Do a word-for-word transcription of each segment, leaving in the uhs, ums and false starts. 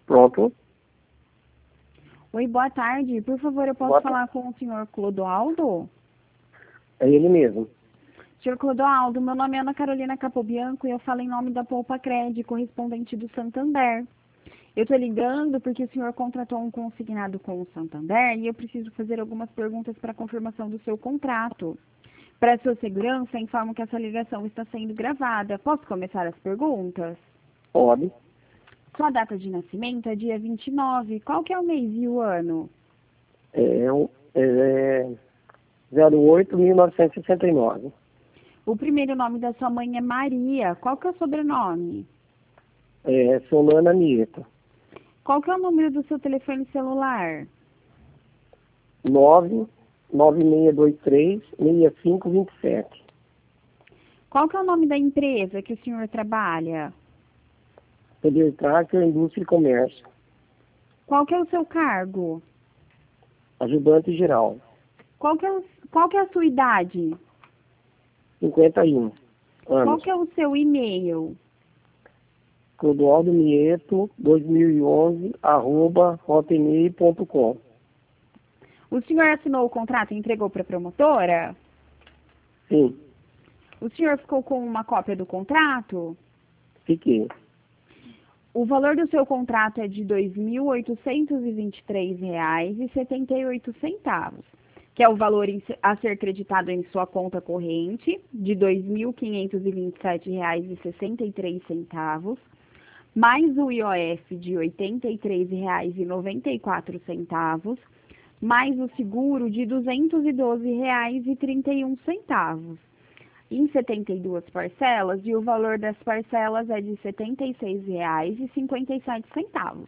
Pronto. Oi, boa tarde. Por favor, eu posso Boa falar com o senhor Clodoaldo? É ele mesmo. Senhor Clodoaldo, meu nome é Ana Carolina Capobianco e eu falo em nome da Poupa Cred, correspondente do Santander. Eu estou ligando porque o senhor contratou um consignado com o Santander e eu preciso fazer algumas perguntas para confirmação do seu contrato. Para sua segurança, informo que essa ligação está sendo gravada. Posso começar as perguntas? Pode. Sua data de nascimento é dia vinte e nove. Qual que é o mês e o ano? É, um- é zero oito mil novecentos e sessenta e nove. O primeiro nome da sua mãe é Maria. Qual que é o sobrenome? É Solana Nieto. Qual que é o número do seu telefone celular? nove nove seis dois três seis cinco dois sete. Qual que é o nome da empresa que o senhor trabalha? Poder Tracker, Indústria e Comércio. Qual que é o seu cargo? Ajudante geral. Qual que é, o- qual que é a sua idade? cinquenta e um Qual anos. que é o seu e-mail? Clodoaldo Nieto, dois mil e onze, arroba hotmail ponto com. O senhor assinou o contrato e entregou para a promotora? Sim, O senhor ficou com uma cópia do contrato? fiquei. O valor do seu contrato é de dois mil oitocentos e vinte e três reais e setenta e oito centavos, que é o valor em se- a ser creditado em sua conta corrente de dois mil quinhentos e vinte e sete reais e sessenta e três centavos, mais o I O F de oitenta e três reais e noventa e quatro centavos, mais o seguro de duzentos e doze reais e trinta e um centavos. Em setenta e duas parcelas, e o valor das parcelas é de setenta e seis reais e cinquenta e sete centavos.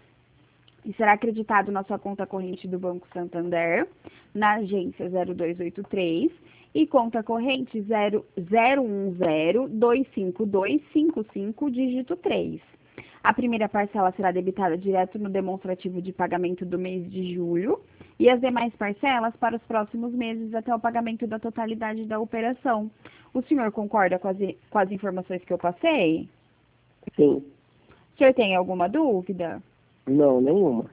E será acreditado na sua conta corrente do Banco Santander, na agência zero dois oito três e conta corrente zero zero um zero dois cinco dois cinco cinco, dígito três. A primeira parcela será debitada direto no demonstrativo de pagamento do mês de julho e as demais parcelas para os próximos meses até o pagamento da totalidade da operação. O senhor concorda com as, com as informações que eu passei? Sim. O senhor tem alguma dúvida? Não, nenhuma.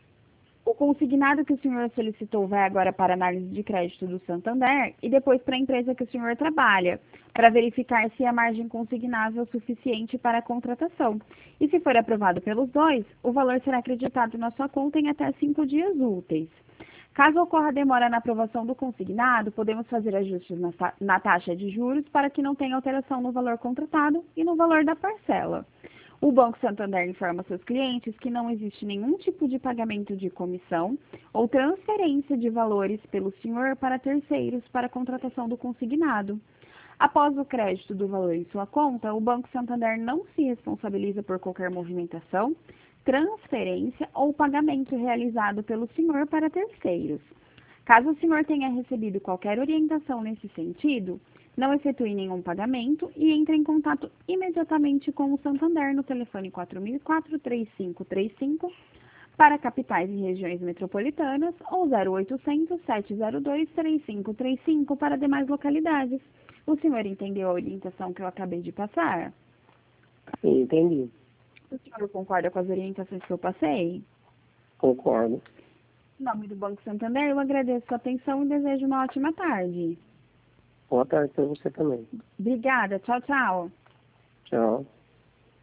O consignado que o senhor solicitou vai agora para análise de crédito do Santander e depois para a empresa que o senhor trabalha, para verificar se a margem consignável é suficiente para a contratação. E se for aprovado pelos dois, o valor será acreditado na sua conta em até cinco dias úteis. Caso ocorra demora na aprovação do consignado, podemos fazer ajustes na, ta- na taxa de juros para que não tenha alteração no valor contratado e no valor da parcela. O Banco Santander informa seus clientes que não existe nenhum tipo de pagamento de comissão ou transferência de valores pelo senhor para terceiros para a contratação do consignado. Após o crédito do valor em sua conta, o Banco Santander não se responsabiliza por qualquer movimentação, transferência ou pagamento realizado pelo senhor para terceiros. Caso o senhor tenha recebido qualquer orientação nesse sentido, não efetue nenhum pagamento e entre em contato imediatamente com o Santander no telefone quatro mil e quatro, três cinco três cinco para capitais e regiões metropolitanas ou zero oitocentos, sete zero dois, três cinco três cinco para demais localidades. O senhor entendeu a orientação que eu acabei de passar? Sim, entendi. O senhor concorda com as orientações que eu passei? Concordo. Em nome do Banco Santander, eu agradeço a sua atenção e desejo uma ótima tarde. Boa tarde para você também. Obrigada. Tchau, tchau. Tchau.